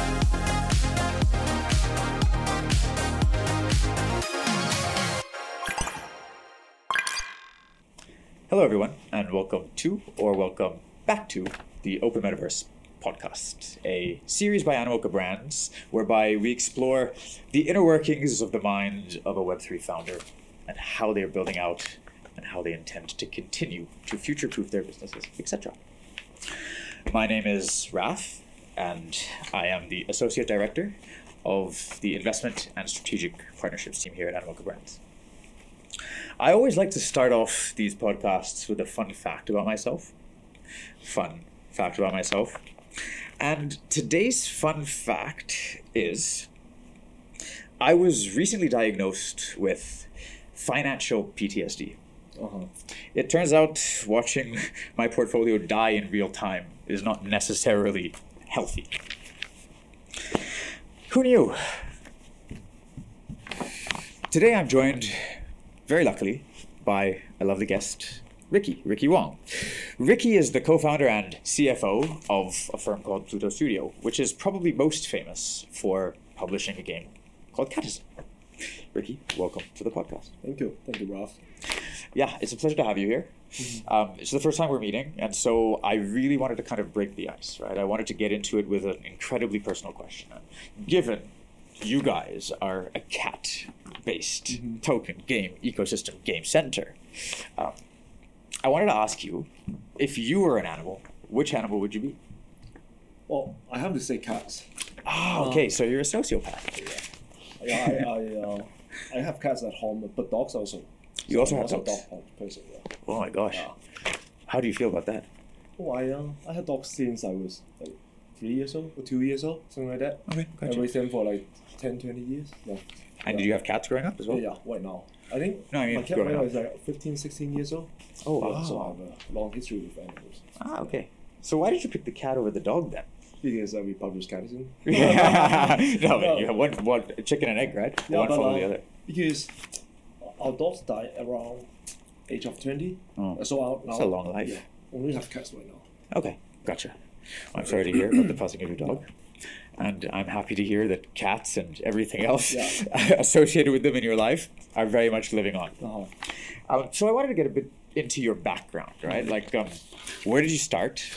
Hello, everyone, and welcome back to the Open Metaverse podcast, a series by Animoca Brands whereby we explore the inner workings of the mind of a Web3 founder and how they are building out and how they intend to continue to future-proof their businesses, etc. My name is Raf, and I am the Associate Director of the Investment and Strategic Partnerships team here at Animoca Brands. I always like to start off these podcasts with a fun fact about myself. And today's fun fact is I was recently diagnosed with financial PTSD. It turns out watching my portfolio die in real time is not necessarily healthy. Who knew? Today I'm joined, very luckily, by a lovely guest, Ricky Wong. Ricky is the co-founder and CFO of a firm called Pluto Studio, which is probably most famous for publishing a game called Catizen. Ricky, welcome to the podcast. Thank you, Ralph. Yeah, it's a pleasure to have you here. It's the first time we're meeting, and so I really wanted to kind of break the ice, right? I wanted to get into it with an incredibly personal question. Given you guys are a cat-based token game ecosystem game center, I wanted to ask you, if you were an animal, which animal would you be? Well, I have to say cats. Oh, okay, so you're a sociopath. Yeah, I have cats at home, but dogs also. You also have dogs? dogs? Dog person, yeah. Oh my gosh. How do you feel about that? Oh, I had dogs since I was like 3 years old or 2 years old, something like that. Okay, gotcha. I raised them for like 10, 20 years. Yeah. And did you have cats growing up as well? Yeah, right now. I think No, I mean my cat growing right now up. is like 15, 16 years old. Oh, Yeah, wow. so I have a long history with animals. Ah, okay. So why did you pick the cat over the dog then? Because we publish Catizen. No, you have one chicken and egg, right? Yeah, One but, follow the other. Because our dogs died around age of 20. Oh, So that's a long life. Yeah, only have cats right now. Okay, gotcha. Well, I'm sorry to hear about the passing of your dog. And I'm happy to hear that cats and everything else associated with them in your life are very much living on. So I wanted to get a bit into your background, right? Like, where did you start?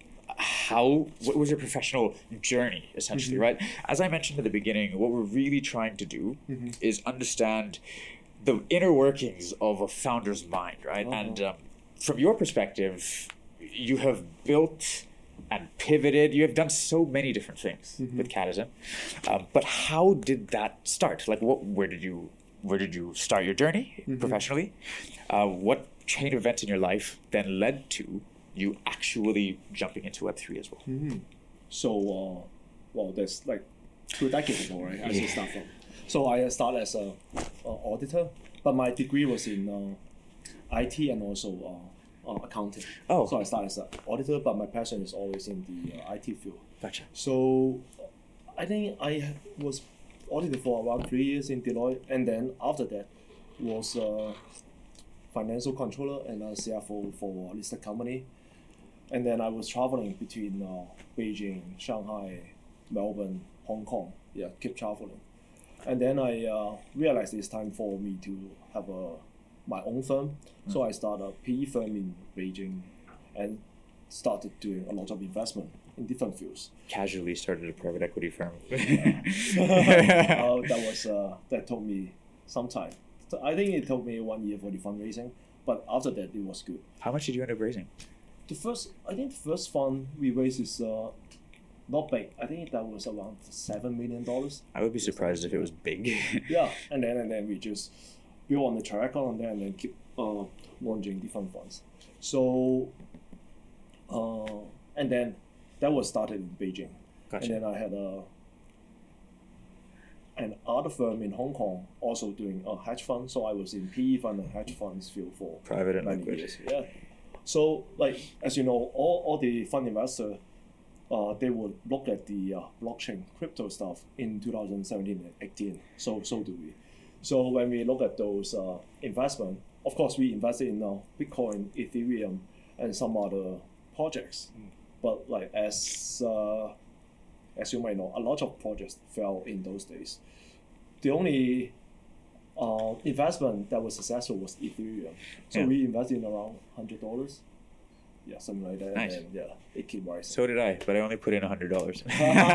What was your professional journey, essentially, right? As I mentioned at the beginning, what we're really trying to do is understand the inner workings of a founder's mind, right? And from your perspective, you have built and pivoted. You have done so many different things with Catizen. But how did that start? Like, where did you start your journey professionally? What chain of events in your life then led to you actually jumping into Web3 as well? So, well, that's like 2 decades ago, right? I should start from. So I started as a auditor, but my degree was in IT and also accounting. Oh. So I started as an auditor, but my passion is always in the IT field. Gotcha. So I think I was auditor for around 3 years in Deloitte, and then after that was financial controller and a CFO for a listed company. And then I was traveling between Beijing, Shanghai, Melbourne, Hong Kong. Yeah, keep traveling. And then I realized it's time for me to have my own firm. So I started a PE firm in Beijing and started doing a lot of investment in different fields. Casually started a private equity firm. That took me some time. So I think it took me 1 year for the fundraising, but after that it was good. How much did you end up raising? The first fund we raised is not big. I think that was around $7 million. I would be surprised if it was big. Yeah, and then we just build on the track record on there and then keep launching different funds. So, and then that was started in Beijing. Gotcha. And then I had an other firm in Hong Kong also doing a hedge fund. So I was in PE fund and hedge funds field for Private and many liquid. years. Yeah. So like as you know, all the fund investors they would look at the blockchain crypto stuff in 2017 and 18. So do we. So when we look at those investment, of course we invested in Bitcoin, Ethereum, and some other projects. But like as as you might know, a lot of projects fell in those days. The only investment that was successful was Ethereum. So we invested in around $100. Yeah, something like that. Nice. And yeah, it keep rising. So did I, but I only put in $100.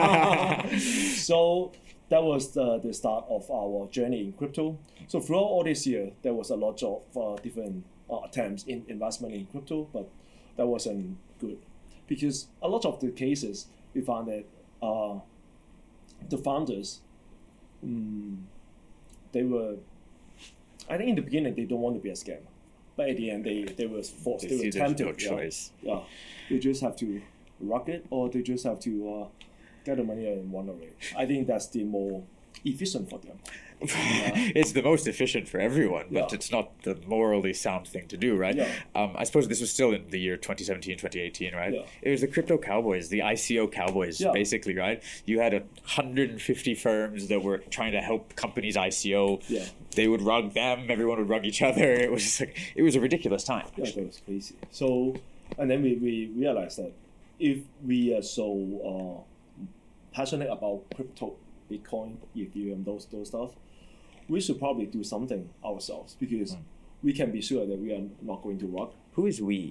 So that was the start of our journey in crypto. So throughout all this year, there was a lot of different attempts in investment in crypto, but that wasn't good because a lot of the cases we found that the founders, they were, I think in the beginning they don't want to be a scam, but at the end they were forced. They were tempted. No choice. Yeah, they just have to rock it, or they just have to get the money and run away. I think that's the more efficient for them. It's the most efficient for everyone, but it's not the morally sound thing to do, right? Yeah. I suppose this was still in the year 2017, 2018, right? Yeah. It was the crypto cowboys, the ICO cowboys, basically, right? You had 150 firms that were trying to help companies ICO. Yeah. They would rug them, everyone would rug each other. It was just like, it was a ridiculous time. Yeah, that was crazy. So, and then we realized that if we are so passionate about crypto, Bitcoin, Ethereum, those stuff, we should probably do something ourselves because we can be sure that we are not going to rock. Who is we?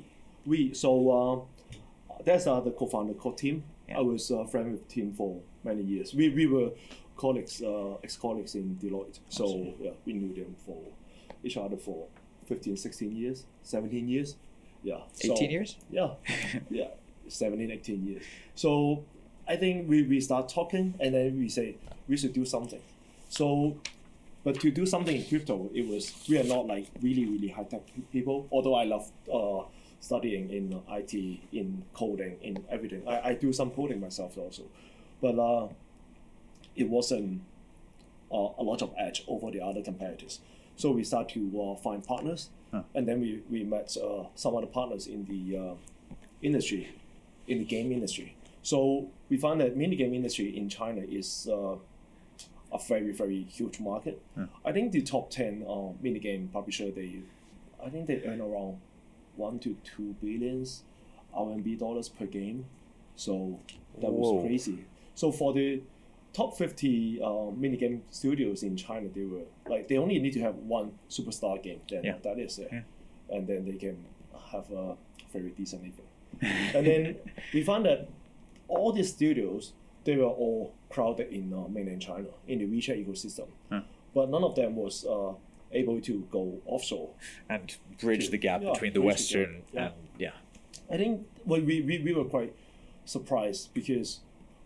So that's the co-founder called Tim. Yeah. I was a friend with Tim for many years. We were colleagues, ex-colleagues in Deloitte. So yeah, we knew them for each other for 15, 16 years, 17 years. Yeah. 18 years? Yeah. Yeah. 17, 18 years. So I think we start talking and then we say we should do something. So, but to do something in crypto, we are not like really high-tech people, although I love studying in IT, in coding, in everything. I do some coding myself also. But it wasn't a lot of edge over the other competitors. So we start to find partners, and then we met some other partners in the industry, in the game industry. So we found that mini game industry in China is a very huge market. I think the top 10 mini game publisher, I think they earn around 1 to 2 billion RMB dollars per game. So that was crazy. So for the top 50 mini game studios in China, they only need to have one superstar game. Then that is it, and then they can have a very decent living. And then we found that all these studios, they were all crowded in mainland China, in the WeChat ecosystem. But none of them was able to go offshore. And bridge the gap between the Western and, I think we were quite surprised because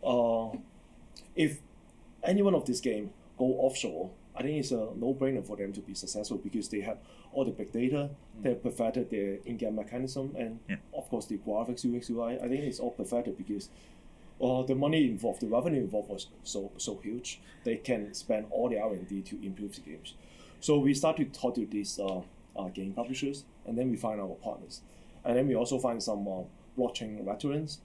if any one of this game go offshore, I think it's a no-brainer for them to be successful because they have all the big data, they have perfected their in-game mechanism, and of course the graphics, UX, UI. I think it's all perfected because the money involved, the revenue involved was so huge. They can spend all the R&D to improve the games. So we start to talk to these game publishers, and then we find our partners, and then we also find some blockchain veterans,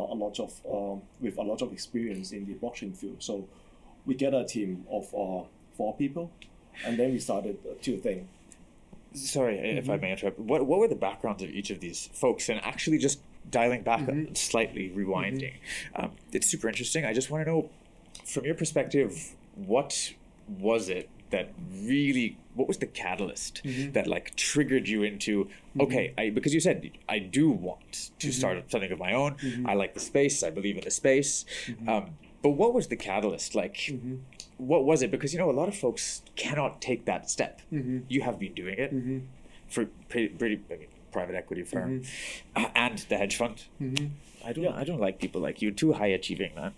with a lot of experience in the blockchain field. So we get a team of 4 people, and then we started to think. Sorry, if I may interrupt. What were the backgrounds of each of these folks? And actually just dialing back slightly, rewinding. It's super interesting. I just want to know, from your perspective, what was it that really, what was the catalyst that like triggered you into, okay, because you said, I do want to start something of my own. I like the space. I believe in the space. But what was the catalyst? Like, what was it? Because, a lot of folks cannot take that step. You have been doing it for pretty private equity firm and the hedge fund. I don't like people like you. Too high achieving, man.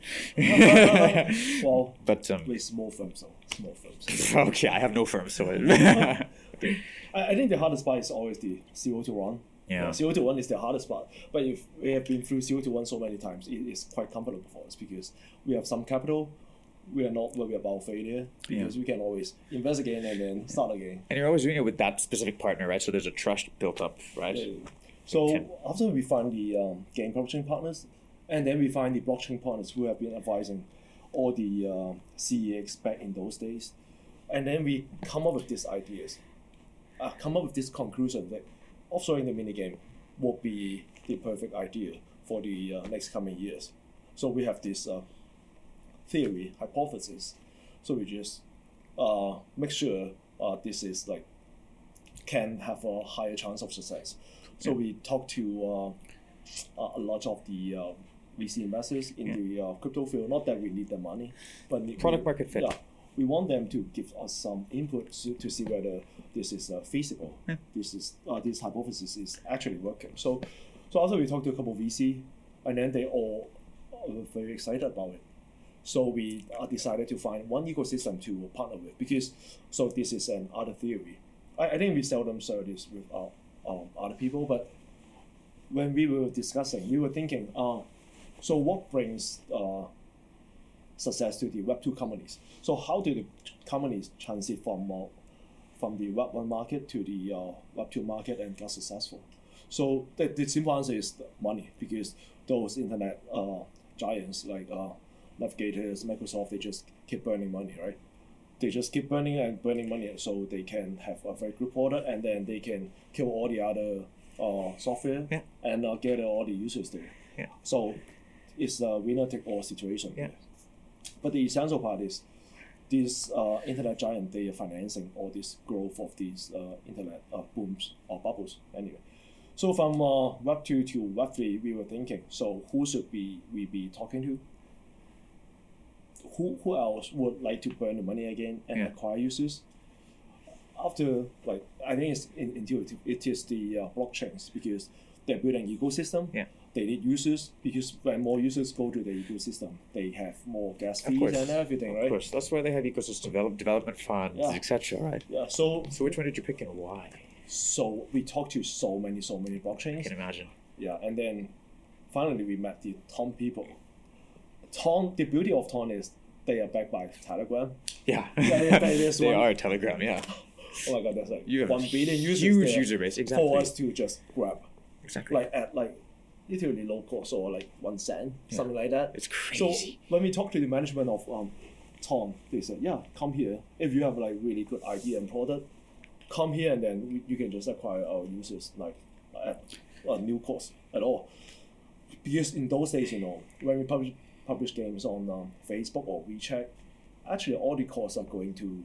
Well, but with small firms. Okay, I have no firm, so I think the hardest part is always the CO2 run. Yeah. CO2 one is the hardest part. But if we have been through CO2 one so many times, it is quite comfortable for us because we have some capital. We are not worried about failure because we can always invest again and then start again. And you're always doing it with that specific partner, right? So there's a trust built up, right? So after we find the game publishing partners, and then we find the blockchain partners who have been advising all the CEX back in those days, and then we come up with these ideas, come up with this conclusion that offshoring the minigame would be the perfect idea for the next coming years. So we have this theory hypothesis. So we just make sure this is like can have a higher chance of success. So we talk to a lot of the VC investors in the crypto field. Not that we need the money, but Product market fit. Yeah, we want them to give us some input to see whether this is feasible. Yeah. This hypothesis is actually working. So after we talked to a couple of VC, and then they all were very excited about it. So we decided to find one ecosystem to partner with because this is another theory. I think we seldom share this with other people, but when we were discussing, we were thinking, so what brings success to the Web2 companies? So how do the companies transit from the Web1 market to the Web2 market and get successful? So the simple answer is money, because those internet giants like Navigators, Microsoft, they just keep burning money, right? They just keep burning money so they can have a very good product, and then they can kill all the other software and get all the users there. Yeah. So it's a winner-take-all situation. Yeah. But the essential part is these internet giant, they are financing all this growth of these internet booms or bubbles anyway. So from Web2 to Web3, we were thinking, so who should we be talking to? Who else would like to burn the money again and acquire users? After, I think it's intuitive. It is the blockchains, because they're building an ecosystem. Yeah. They need users, because when more users go to the ecosystem, they have more gas fees and everything, right? Of course, that's why they have ecosystem development funds, etc. Right? Yeah. So which one did you pick and why? So we talked to so many blockchains. I can imagine. Yeah, and then finally we met the Ton people. The beauty of Ton is they are backed by Telegram. Yeah. They are Telegram. Yeah. Oh my God, that's like you have 1 billion users. Huge user base, exactly. For us to just grab. Exactly. At literally low cost, or like 1 cent, something like that. It's crazy. So when we talk to the management of Ton, they said, yeah, come here. If you have really good idea and product, come here, and then you can just acquire our users at no cost at all. Because in those days, when we publish games on Facebook or WeChat, actually all the costs are going to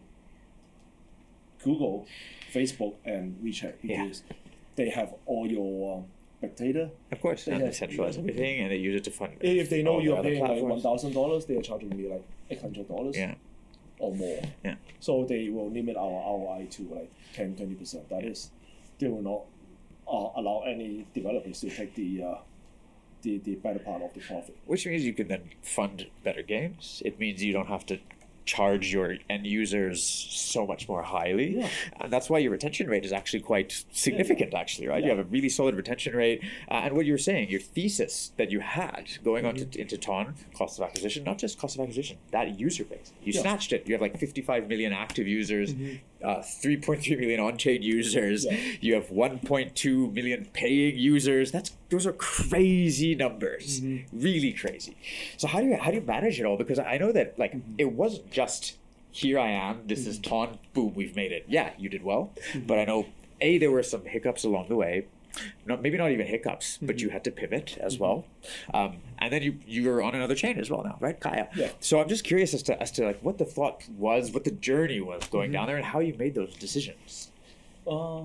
Google, Facebook, and WeChat, because they have all your big data. Of course, they centralize everything, and they use it to fund. If they know you're paying $1,000, they are charging me $800 or more. Yeah. So they will limit our ROI to 10-20%. That is, they will not allow any developers to take the better part of the profit. Which means you can then fund better games. It means you don't have to charge your end users so much more highly, and that's why your retention rate is actually quite significant, actually, right? You have a really solid retention rate, and what you were saying, your thesis that you had going on into Ton, cost of acquisition, not just cost of acquisition, that user base, you snatched it. You have 55 million active users, 3.3 million on-chain users, you have 1.2 million paying users. Those are crazy numbers, really crazy. So how do you manage it all? Because I know that it wasn't just here I am, this is Ton, boom, we've made it. Yeah, you did well, but I know there were some hiccups along the way. Maybe not even hiccups, but you had to pivot as well, and then you're on another chain as well now, right, Kaya? Yeah. So I'm just curious as to what the thought was, what the journey was going down there, and how you made those decisions. I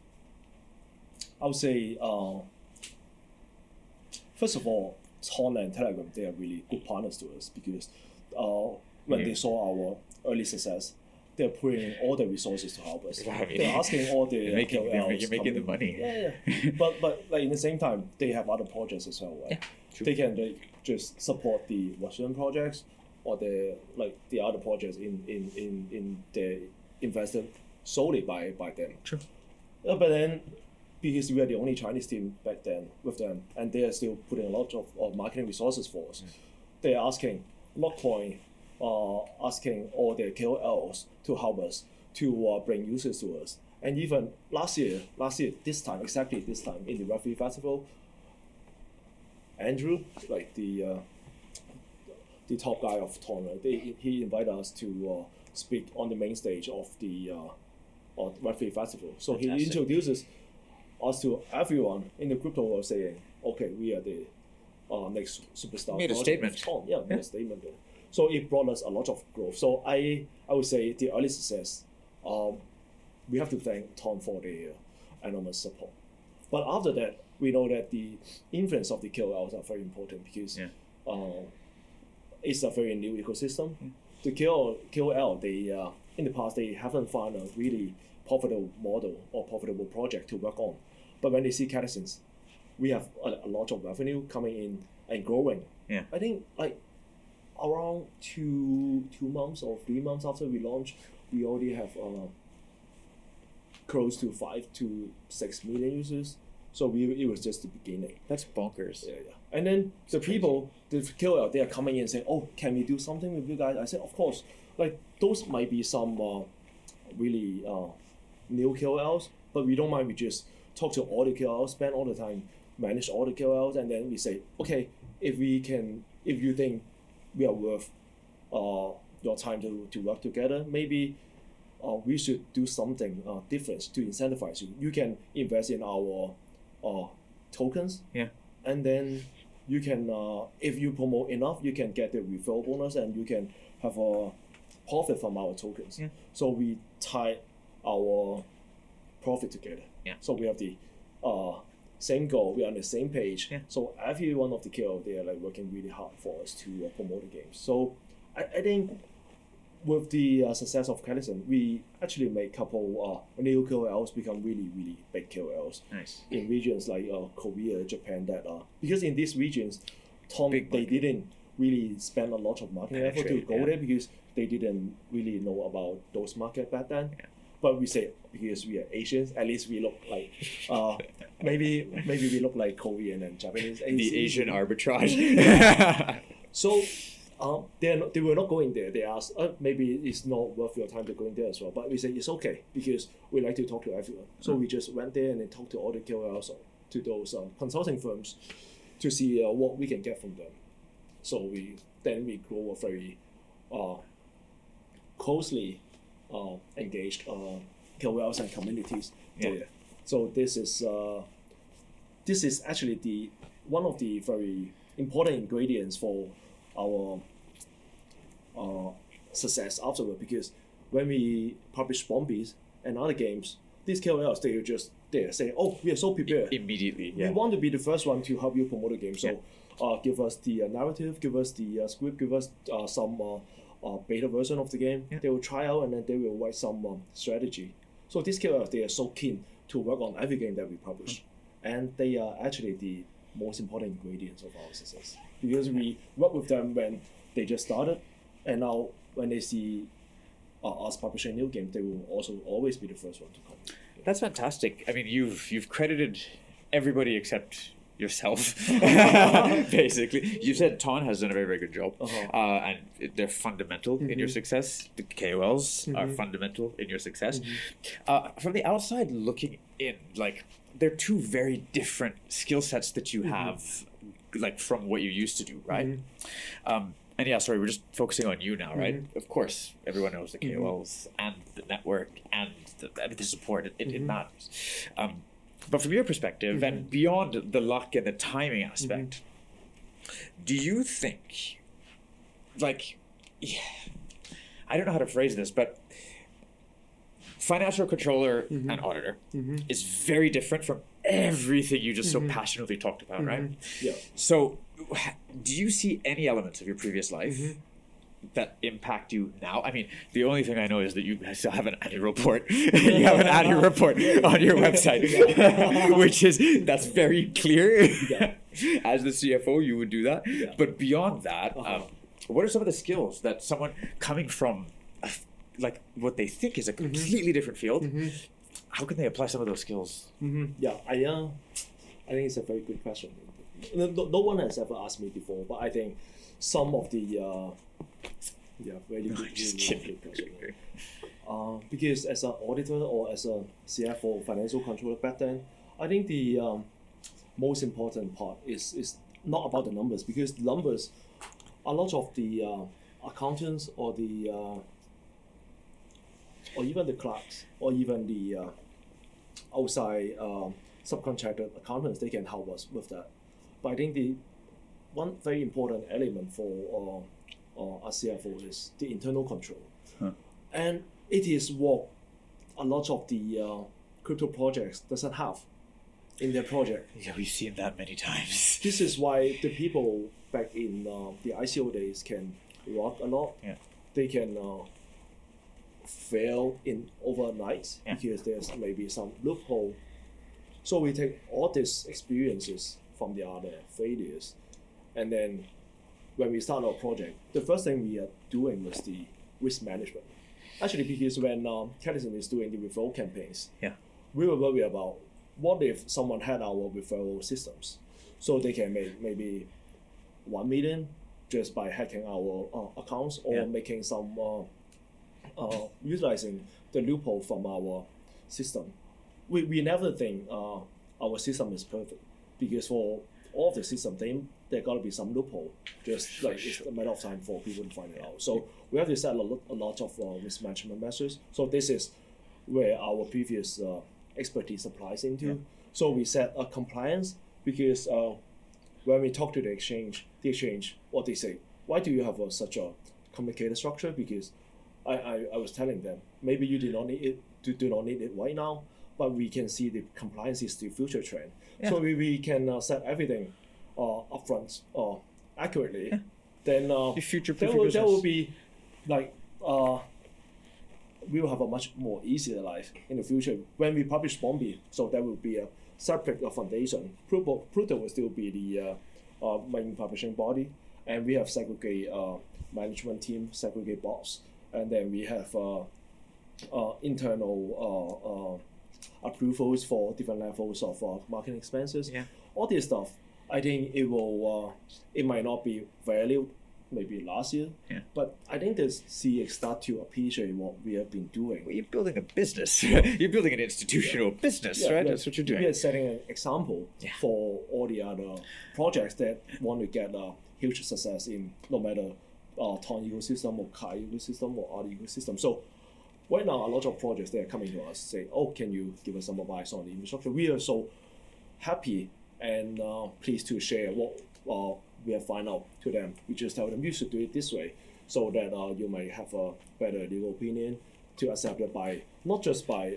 would say, first of all, Ton and Telegram, they are really good partners to us, because when they saw our early success, they're putting all the resources to help us. They're asking all the you're making the money. Yeah. But in the same time, they have other projects as well, right? Yeah, they can just support the Western projects, or the other projects in the invested solely by them. True. But then, because we are the only Chinese team back then with them, and they are still putting a lot of marketing resources for us. They are asking Lockcoin, asking all the KOLs to help us to bring users to us. And even last year, exactly this time in the Web3 Festival, Andrew, the top guy of Ton, he invited us to speak on the main stage of the Web3 Festival. So Fantastic. He introduces us to everyone in the crypto world, saying, okay, we are the next superstar. Made a statement. Made a statement there. So it brought us a lot of growth. So I would say the early success, we have to thank Tom for the enormous support. But after that, we know that the influence of the KOLs are very important because it's a very new ecosystem. The KOL, they in the past they haven't found a really profitable model or profitable project to work on. But when they see Catizens, we have a lot of revenue coming in and growing. Yeah. I think like around two months or 3 months after we launched, we already have close to 5 to 6 million users. So it was just the beginning. That's bonkers. Yeah. And then the KOL, they are coming in and saying, "Oh, can we do something with you guys?" I said, "Of course." Like those might be some really new KOLs, but we don't mind. We just talk to all the KOLs, spend all the time, manage all the KOLs, and then we say, "Okay, if you think we are worth your time to work together, maybe we should do something different to incentivize you. You can invest in our tokens, and then you can, if you promote enough, you can get the referral bonus, and you can have a profit from our tokens." Yeah. So we tie our profit together. Yeah. So we have the same goal. We are on the same page. Yeah. So every one of the KOL, they are like working really hard for us to promote the games. So I think with the success of Catizen, we actually made a couple new KOLs become really, really big KOLs. Nice. In regions like Korea, Japan, because in these regions, they didn't really spend a lot of marketing effort to go there because they didn't really know about those markets back then. Yeah. But we say because we are Asians, at least we look like maybe we look like Korean and Japanese. The Asian arbitrage. So they were not going there. They asked, maybe it's not worth your time to go in there as well. But we said it's okay because we like to talk to everyone. So we just went there and then talked to all the KOLs, to those consulting firms, to see what we can get from them. So we grow a very closely engaged KOLs and communities there. So this is actually one of the very important ingredients for our success afterward, because when we publish Bombies and other games, these KOLs, they just say, "Oh, we are so prepared Immediately. We want to be the first one to help you promote the game. So give us the narrative, give us the script, give us some beta version of the game. They will try out and then they will write some strategy." So these KOLs, they are so keen to work on every game that we publish, and they are actually the most important ingredients of our success, because we work with them when they just started, and now when they see us publishing new games, they will also always be the first one to come. That's fantastic. I mean, you've credited everybody except yourself, basically. You said Ton has done a very, very good job, and they're fundamental in your success. The KOLs are fundamental in your success. From the outside looking in, like, they're two very different skill sets that you have, like, from what you used to do, right? And yeah, sorry, we're just focusing on you now, right? Of course, everyone knows the KOLs and the network and the support. It matters. But from your perspective, and beyond the luck and the timing aspect, do you think, like, I don't know how to phrase this, but financial controller and auditor is very different from everything you just so passionately talked about, right? Yeah. So do you see any elements of your previous life that impact you now? I mean, the only thing I know is that you still have an annual report. You have an annual report on your website, that's very clear. As the CFO, you would do that. But beyond that, what are some of the skills that someone coming from like what they think is a completely different field, how can they apply some of those skills? Yeah, I think it's a very good question. No one has ever asked me before, but I think some of the very good question. Because as an auditor or as a CFO, financial controller back then, I think the most important part is not about the numbers, because numbers, a lot of the accountants or the or even the clerks or even the outside subcontracted accountants, they can help us with that. But I think the one very important element for a as CFO is the internal control. Huh. And it is what a lot of the crypto projects doesn't have in their project. Yeah, we've seen that many times. This is why the people back in the ICO days can rock a lot. Yeah. They can fail in overnight Yeah. because there's maybe some loophole. So we take all these experiences from the other failures, and then when we start our project, the first thing we are doing was the risk management. Actually, because when Catalyst is doing the referral campaigns, Yeah. we were worried about what if someone had our referral systems, so they can make maybe 1 million just by hacking our accounts or Yeah. making some utilizing the loophole from our system. We never think our system is perfect, because for all of the system, there got to be some loophole. Just like it's a matter of time for people to find it out. So we have to set a lot of risk management measures. So this is where our previous expertise applies into. Yeah. So we set a compliance, because when we talk to the exchange, what they say, why do you have such a complicated structure? Because I was telling them, maybe you do not need it right now, but we can see the compliance is the future trend. Yeah. So we can set everything upfront accurately. Yeah. Then You future-proof there your will business. be like we will have a much more easier life in the future when we publish Bombi. So there will be a separate foundation. Pluto will still be the main publishing body, and we have segregate management team, segregate boss, and then we have internal approvals for different levels of marketing expenses. Yeah. All this stuff, I think it will. It might not be valued maybe last year, Yeah. but I think the CX start to appreciate what we have been doing. Well, you're building a business. You're building an institutional business, right? That's what you're doing. We are setting an example Yeah. for all the other projects that want to get a huge success in no matter Tron ecosystem or Kai ecosystem or other ecosystem. So right now, a lot of projects, they are coming to us say, oh, can you give us some advice on the infrastructure? We are so happy and pleased to share what we have found out to them. We just tell them you should do it this way, so that you might have a better legal opinion to accept it by not just by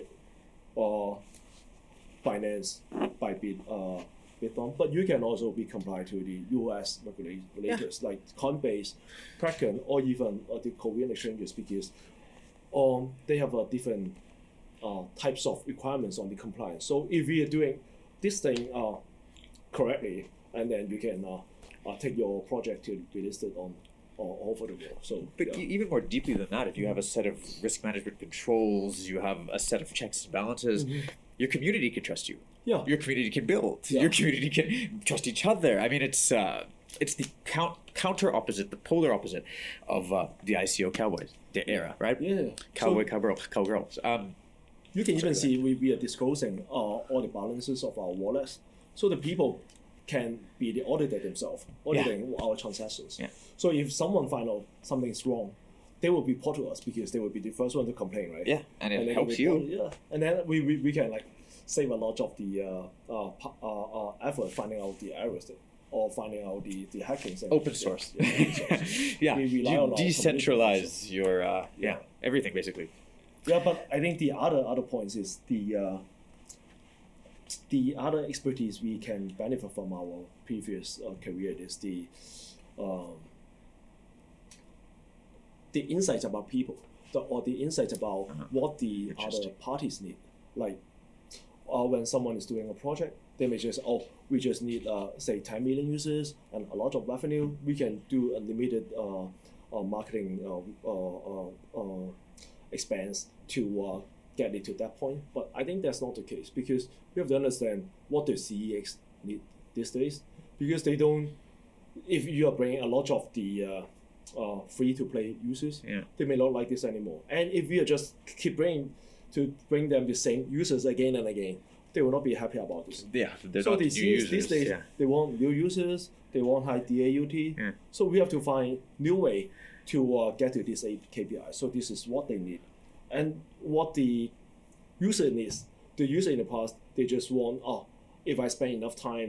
finance, by Bitcoin, but you can also be compliant to the US regulators like Coinbase, Kraken, or even the Korean exchanges, because they have different types of requirements on the compliance. So if we are doing this thing correctly, and then you can take your project to be listed on all over the world. So, But even more deeply than that, if you have a set of risk management controls, you have a set of checks and balances, your community can trust you. Yeah. Your community can build. Yeah. Your community can trust each other. I mean, it's the counter opposite, the polar opposite of the ICO cowboys, the era, right? Yeah. Cowgirls. You can even see we are disclosing all the balances of our wallets, so the people can be the auditor themselves, auditing our transactions. Yeah. So if someone find out something's wrong, they will report to us, because they will be the first one to complain, right? Yeah, and it then helps report- you. Yeah, and then we can like save a lot of the effort finding out the errors or finding out the hackings. And, Open source. Yeah, open source. Yeah, We rely on you our decentralize your Yeah. everything basically. Yeah, but I think the other points is the other expertise we can benefit from our previous career is the insights about people, or the insights about what the other Interesting. parties need. Like when someone is doing a project, they may just, we just need say 10 million users and a lot of revenue. We can do unlimited marketing expense to get it to that point. But I think that's not the case, because we have to understand what the CEX need these days, because they don't. If you are bringing a lot of the free-to-play users, they may not like this anymore. And if we are just keep bring them the same users again and again, they will not be happy about this. Yeah, they're So not the new CEX users. these days, they want new users, they want high DAUT. Yeah. So we have to find new way to get to this KPI. So this is what they need. And what the user needs, the user in the past, they just want, if I spend enough time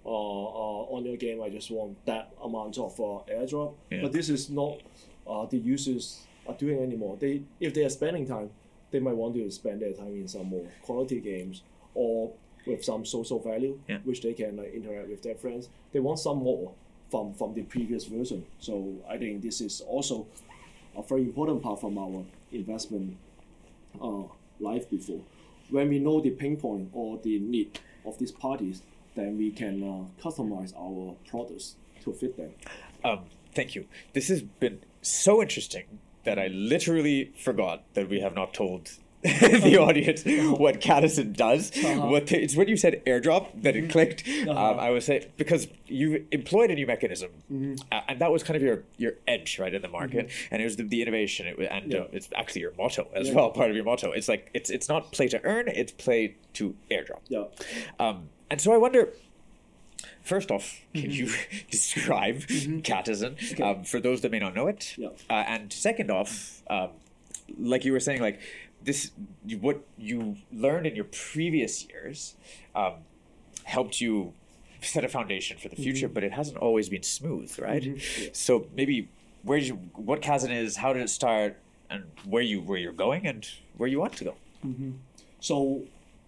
on your game. I just want that amount of airdrop. Yeah. But this is not the users are doing anymore. If they are spending time, they might want to spend their time in some more quality games or with some social value, Yeah. which they can interact with their friends. They want some more from the previous version. So I think this is also a very important part from our investment life before. When we know the pain point or the need of these parties, then we can customize our products to fit them. Thank you. This has been so interesting that I literally forgot that we have not told the audience what Catison does. It's when you said airdrop that it clicked. I would say because you employed a new mechanism, and that was kind of your edge, right, in the market, and it was the innovation, it's actually your motto as well. Part of your motto. It's like it's not play to earn, it's play to airdrop. Yeah. And so I wonder. First off, can you describe Catison for those that may not know it? Yeah. And second off, like you were saying, like what you learned in your previous years helped you set a foundation for the future, but it hasn't always been smooth, right? Yeah. So maybe what Catison is, how did it start, and where you're going, and where you want to go. So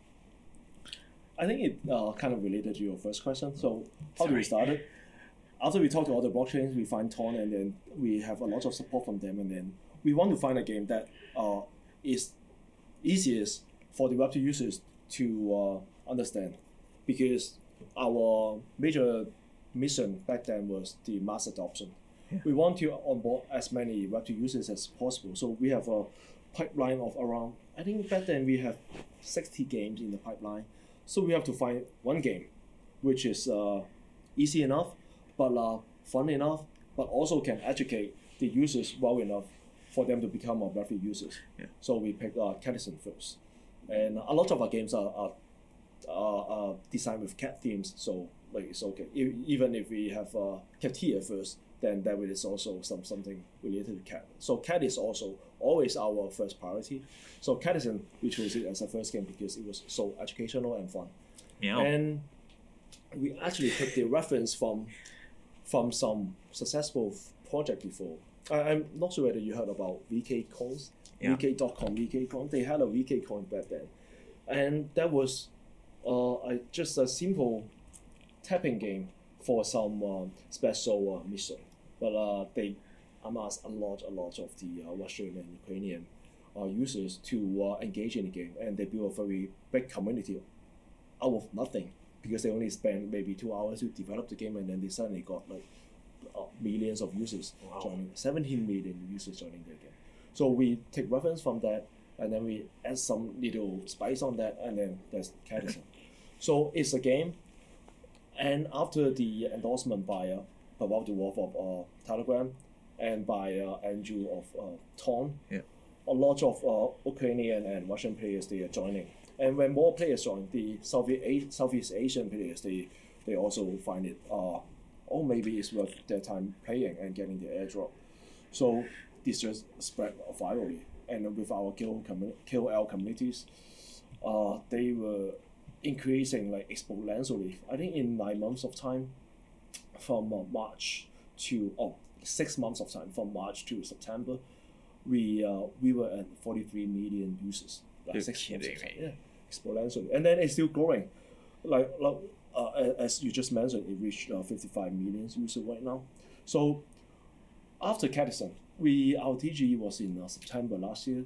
I think it kind of related to your first question. So how do we start it? After we talk to other blockchains, we find Ton, and then we have a lot of support from them, and then we want to find a game that is easiest for the Web2 users to understand, because our major mission back then was the mass adoption. Yeah. We want to onboard as many Web2 users as possible. So we have a pipeline of around, I think back then we have 60 games in the pipeline. So we have to find one game which is easy enough, but fun enough, but also can educate the users well enough for them to become Web3 users. Yeah. So we picked Catison first. And a lot of our games are designed with cat themes, so like it's okay. Even if we have cat here first, then that is also something related to cat. So cat is also always our first priority. So Catison, we chose it as a first game because it was so educational and fun. Yeah. And we actually took the reference from some successful project before. I'm not sure whether you heard about VK Coins, VK.com, VK Coin. They had a VK Coin back then. And that was just a simple tapping game for some special mission. But they amassed a lot of the Russian and Ukrainian users to engage in the game, and they built a very big community out of nothing, because they only spent maybe 2 hours to develop the game, and then they suddenly got like millions of users joining, 17 million users joining the game. So we take reference from that, and then we add some little spice on that, and then there's Catison. So it's a game, and after the endorsement by Wout de Wolf of Telegram and by Andrew of Ton, a lot of Ukrainian and Russian players, they are joining. And when more players join, the Southeast Asian players, they also find it, maybe it's worth their time playing and getting the airdrop. So this just spread virally. And with our KOL communities, they were increasing like exponentially. I think in 9 months of time, from March to 6 months of time, from March to September, we were at 43 million users. Like 6 months of time. Yeah, exponentially, and then it's still growing. Like as you just mentioned, it reached 55 million users right now. So after Catison, our TGE was in September last year.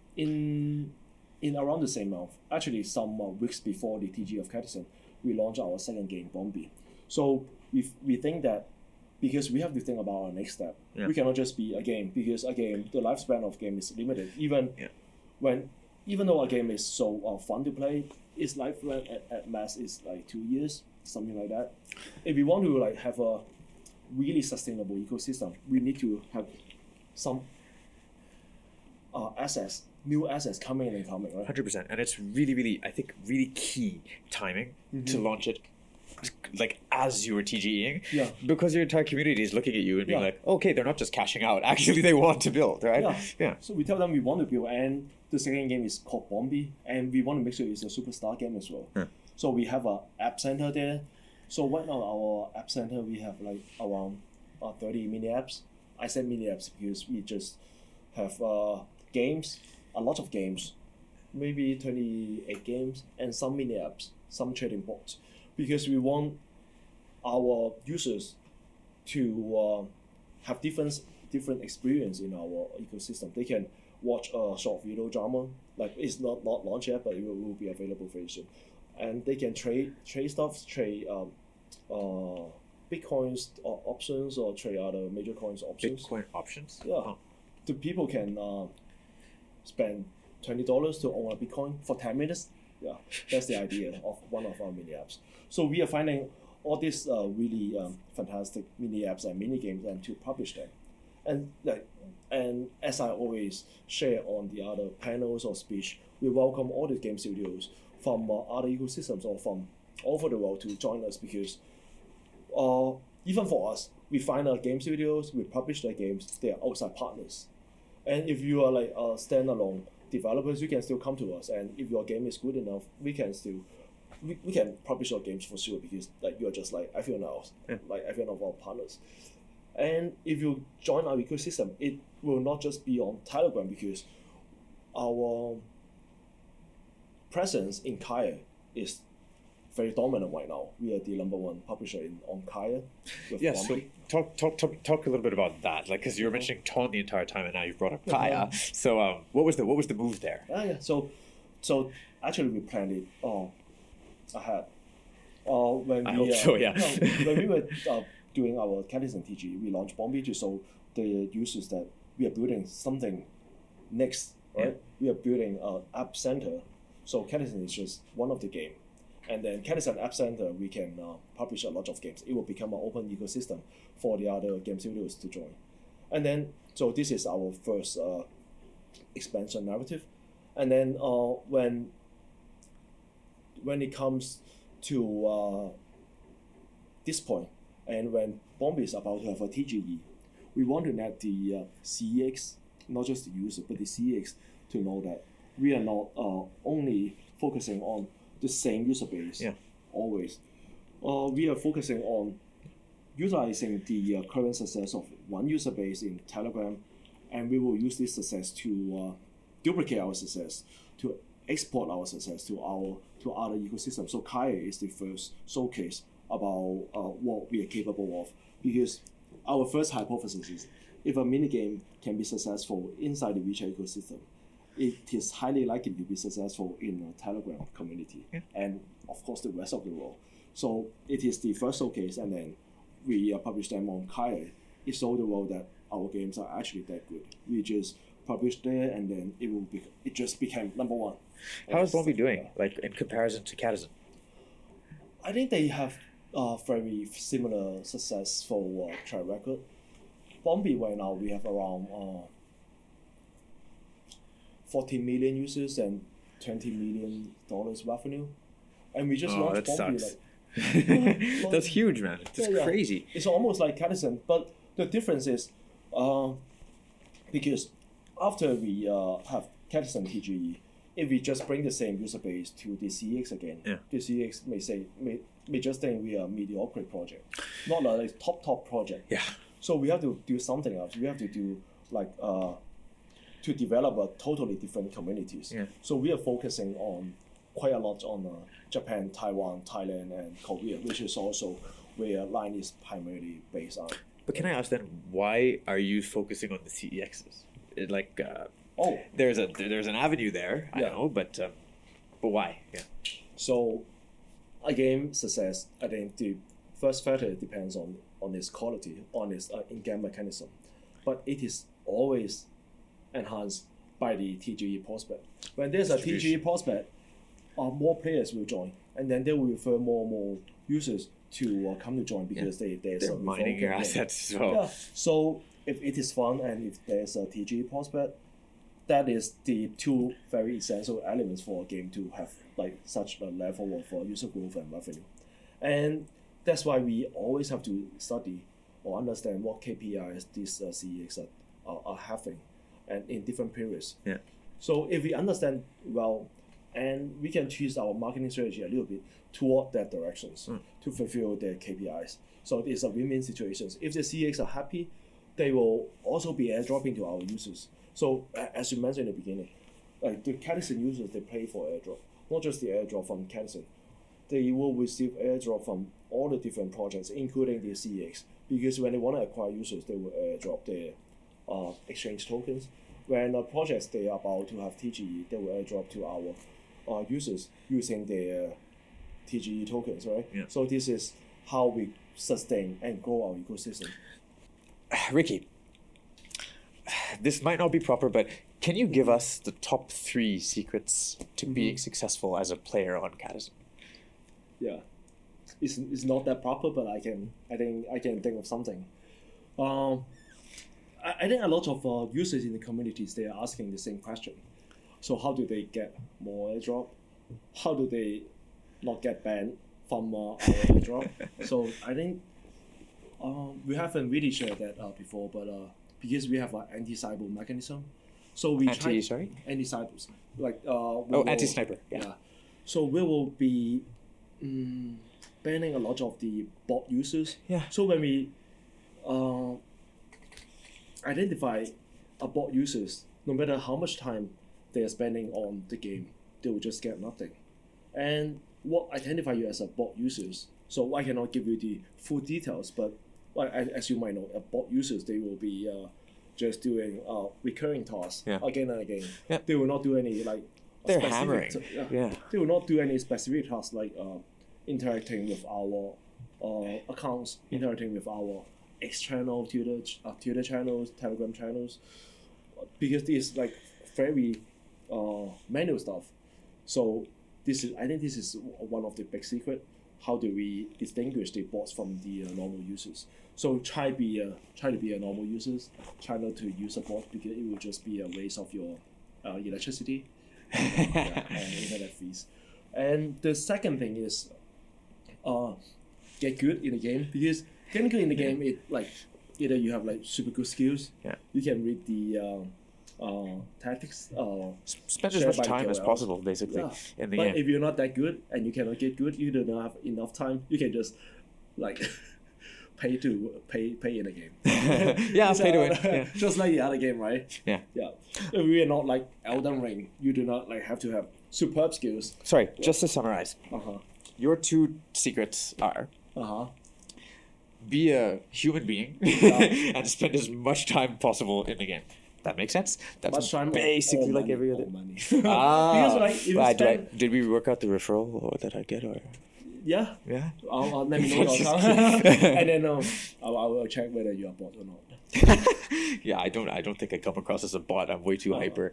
In around the same month, actually some weeks before the TGE of Catison, we launched our second game, Bombi. So we think that, because we have to think about our next step. Yeah. We cannot just be a game, because a game, the lifespan of game is limited. Even though a game is so fun to play, its lifespan at max is like 2 years, something like that. If we want to like have a really sustainable ecosystem, we need to have some new assets coming and coming, right? 100%. And it's really, really, I think, really key timing to launch it, like as you were TGEing, because your entire community is looking at you and being like, okay, they're not just cashing out. Actually, they want to build, right? Yeah. So we tell them we want to build, and the second game is called Bombi, and we want to make sure it's a superstar game as well. Yeah. So we have an app center there, So right now our app center we have like around 30 mini apps. I said mini apps because we just have games, a lot of games, maybe 28 games, and some mini apps, some trading bots, because we want our users to have different experience in our ecosystem. They can watch a short video drama, like it's not launched yet, but it will be available very soon, and they can trade stuff, trade Bitcoins or options, or trade other major coins options. Bitcoin options. Yeah, Oh. the people can spend $20 to own a Bitcoin for 10 minutes. Yeah, that's the idea of one of our mini apps. So we are finding all these really fantastic mini apps and mini games and to publish them. And as I always share on the other panels or speech, we welcome all the game studios from other ecosystems or from all over the world to join us, because even for us, we find our game studios, we publish their games, they are outside partners. And if you are like a standalone developers, you can still come to us, and if your game is good enough, we can publish your games for sure, because like you're just like everyone else, like everyone of our partners. And if you join our ecosystem, it will not just be on Telegram, because our presence in Kaya is very dominant right now. We are the #1 publisher on Kaya. Yeah, so talk a little bit about that, like, because you were mentioning Tone the entire time, and now you've brought up Kaya. So what was the move there? Yeah. So actually we planned it ahead. When I we, hope so. Yeah. When we were doing our Catalyst TG, we launched Bombi to show the users that we are building something next. Right? Yeah. We are building an app center. So Catalyst is just one of the game. And then Catalyst and App Center, we can publish a lot of games. It will become an open ecosystem for the other game studios to join. And then, so this is our first expansion narrative. And then when it comes to this point, and when Bombi is about to have a TGE, we want to let the CEX, not just the user, but the CEX, to know that we are not only focusing on the same user base, always. We are focusing on utilizing the current success of one user base in Telegram, and we will use this success to duplicate our success, to export our success to other ecosystems. So Kaya is the first showcase about what we are capable of, because our first hypothesis is if a minigame can be successful inside the WeChat ecosystem, it is highly likely to be successful in the Telegram community and of course the rest of the world. So it is the first showcase, and then we publish them on Kaya. It showed the world that our games are actually that good. We just published there, and then it just became #1. How is Bombi doing, like in comparison to Catizen? I think they have very similar successful track record. Bombi right now we have around 14 million users and $20 million revenue, and we just launched Bombi. Like, that's huge, man. It's crazy. It's almost like Catizen, but the difference is because after we have Catizen TGE, if we just bring the same user base to the CEX again, the CEX may just think we are a mediocre project, not a top project. Yeah. So we have to do something else. We have to do like to develop a totally different communities. Yeah. So we are focusing on quite a lot on Japan, Taiwan, Thailand, and Korea, which is also where Line is primarily based on. But can I ask then, why are you focusing on the CEXs? There's an avenue there, I know, but why? Yeah. So, again, success, I think the first factor depends on its quality, on its in-game mechanism, but it is always enhanced by the TGE prospect. When there's a TGE prospect, more players will join, and then they will refer more users to come to join, because they're mining your assets as well. Yeah. So if it is fun and if there's a TGE prospect, that is the two very essential elements for a game to have like such a level of user growth and revenue. And that's why we always have to study or understand what KPIs these CEX are having, and in different periods. Yeah. So if we understand well and we can twist our marketing strategy a little bit toward that directions to fulfill their KPIs. So it's a win-win situation. If the CX are happy, they will also be airdropping to our users. So as you mentioned in the beginning, like the Cadison users, they pay for airdrop, not just the airdrop from Cadison. They will receive airdrop from all the different projects, including the CX, because when they want to acquire users, they will airdrop their exchange tokens. When projects they are about to have TGE, they will airdrop to our users using their TGE tokens, right? Yeah. So this is how we sustain and grow our ecosystem. Ricky, this might not be proper, but can you give us the top 3 secrets to being successful as a player on Cadison? Yeah, it's not that proper, but I think I can think of something. I think a lot of users in the communities, they are asking the same question. So how do they get more airdrop? How do they not get banned from our airdrop? So I think we haven't really shared that before, but because we have an anti-cyber mechanism, so we anti-cybers, like anti-sniper, yeah. So we will be banning a lot of the bot users. Yeah. So when we identify a bot users, no matter how much time they are spending on the game, they will just get nothing. And what identify you as a bot users, so I cannot give you the full details, but as you might know, a bot users, they will be just doing recurring tasks again and again. Yeah. They will not do any like they're hammering. They will not do any specific tasks like interacting with our accounts, interacting with our X channel, Twitter channels, Telegram channels, because this is like very manual stuff. So I think this is one of the big secret. How do we distinguish the bots from the normal users? So try to be a normal users. Try not to use a bot because it will just be a waste of your electricity and internet fees. And the second thing is get good in the game, because getting good in the game, it like either you have like super good skills, you can read the tactics, spend as much time as possible basically in the game. But if you're not that good and you cannot get good, you don't have enough time, you can just like pay in the game. Pay to win. Just like the other game, right? Yeah. If we are not like Elden Ring, you do not like have to have superb skills. Sorry, just to summarize, your 2 secrets are be a human being and spend as much time possible in the game. That makes sense. That's basically like every other. Because like if you did we work out the referral that I get or? Yeah. I'll let me know your account, and then I will check whether you are bot or not. Yeah, I don't think I come across as a bot. I'm way too hyper.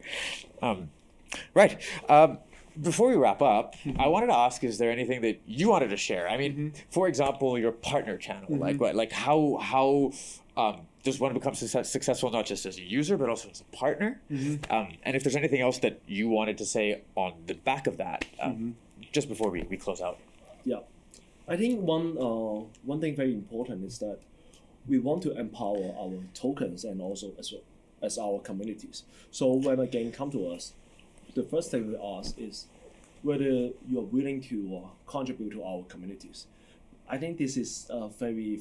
Right. Before we wrap up, I wanted to ask: is there anything that you wanted to share? I mean, for example, your partner channel. Like how does one become successful not just as a user but also as a partner? And if there's anything else that you wanted to say on the back of that, just before we close out. Yeah, I think one thing very important is that we want to empower our tokens and also as our communities. So when a game come to us, the first thing we ask is whether you are willing to contribute to our communities. I think this is very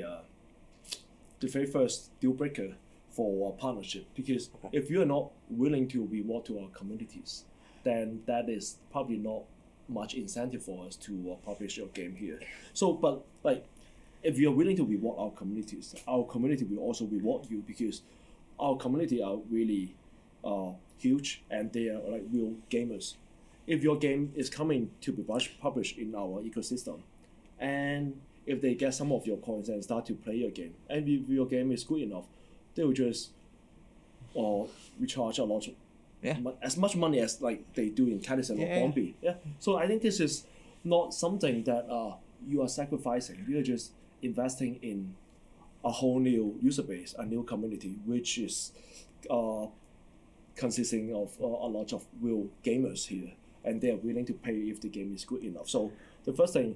the very first deal breaker for a partnership, because if you are not willing to reward to our communities, then that is probably not much incentive for us to publish your game here. So, but like, if you are willing to reward our communities, our community will also reward you, because our community are really huge and they are like real gamers. If your game is coming to be published in our ecosystem, and if they get some of your coins and start to play your game, and if your game is good enough, they will just recharge a lot, as much money as like they do in Cadison or Bombi. So I think this is not something that you are sacrificing. You are just investing in a whole new user base, a new community, which is consisting of a lot of real gamers here, and they are willing to pay if the game is good enough. So the first thing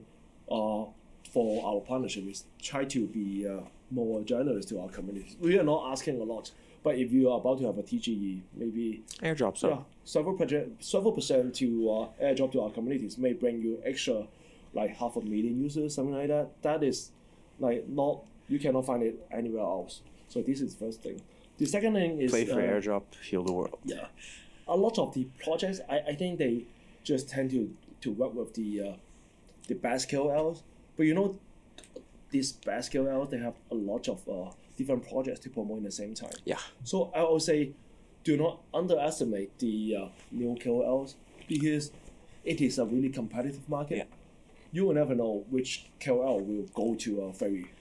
for our partnership is try to be more generous to our community. We are not asking a lot, But if you are about to have a TGE, maybe airdrop, so yeah, several percent to airdrop to our communities may bring you extra, like 500,000 users, something like that. That is like not, you cannot find it anywhere else. So this is the first thing. The second thing is play for airdrop, heal the world. Yeah, a lot of the projects, I think they just tend to work with the best KOLs. But you know, these best KOLs, they have a lot of different projects to promote in the same time. Yeah. So I would say, do not underestimate the new KOLs, because it is a really competitive market. Yeah. You will never know which KOL will go to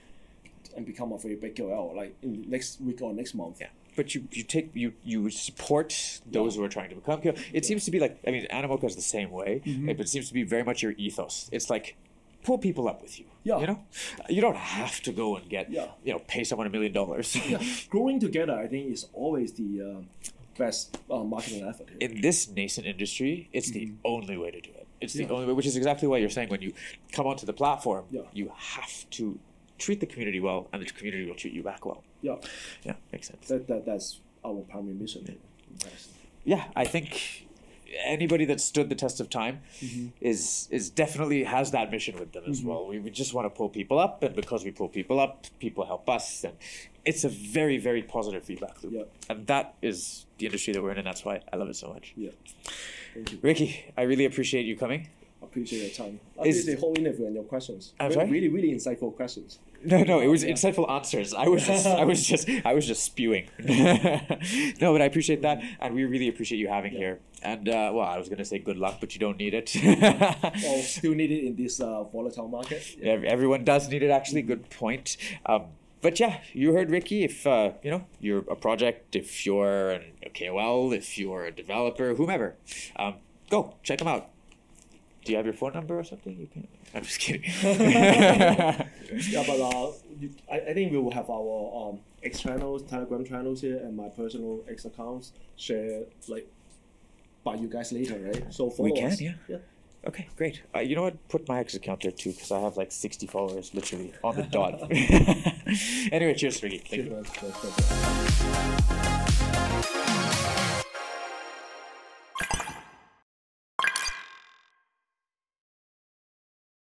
and become a very big KOL, like in next week or next month. Yeah. But you support those who are trying to become KOL. It seems to be like, I mean, Animoca is the same way, but it seems to be very much your ethos. It's like, pull people up with you. Yeah. You know, you don't have to go and get, pay someone $1 million. Yeah. Growing together, I think, is always the best marketing effort here. In this nascent industry, it's the only way to do it. It's the only way, which is exactly why you're saying when you come onto the platform, you have to treat the community well, and the community will treat you back well. Yeah. Yeah, makes sense. That's our primary mission. Yeah, I think anybody that stood the test of time is definitely has that mission with them as well. We just want to pull people up, and because we pull people up, people help us, and it's a very, very positive feedback loop. Yeah. And that is the industry that we're in, and that's why I love it so much. Yeah. Thank you. Ricky, I really appreciate you coming. Appreciate your time. I appreciate the whole interview and your questions. I'm sorry? Really, really insightful questions. No, it was insightful answers. I was just spewing. No, but I appreciate that, and we really appreciate you having here. And well, I was gonna say good luck, but you don't need it. Well, still need it in this volatile market. Yeah. Everyone does need it. Actually, good point. But yeah, you heard Ricky. If you're a project, if you're a KOL, if you're a developer, whomever, go check them out. Do you have your phone number or something? You can. I'm just kidding. Yeah, but I think we will have our X channels, Telegram channels here, and my personal X accounts shared by you guys later, right? So follow us. Yeah. Okay, great. You know what? Put my X account there too, because I have 60 followers, literally on the dot. Anyway, cheers, Ricky. Thank you. Cheers.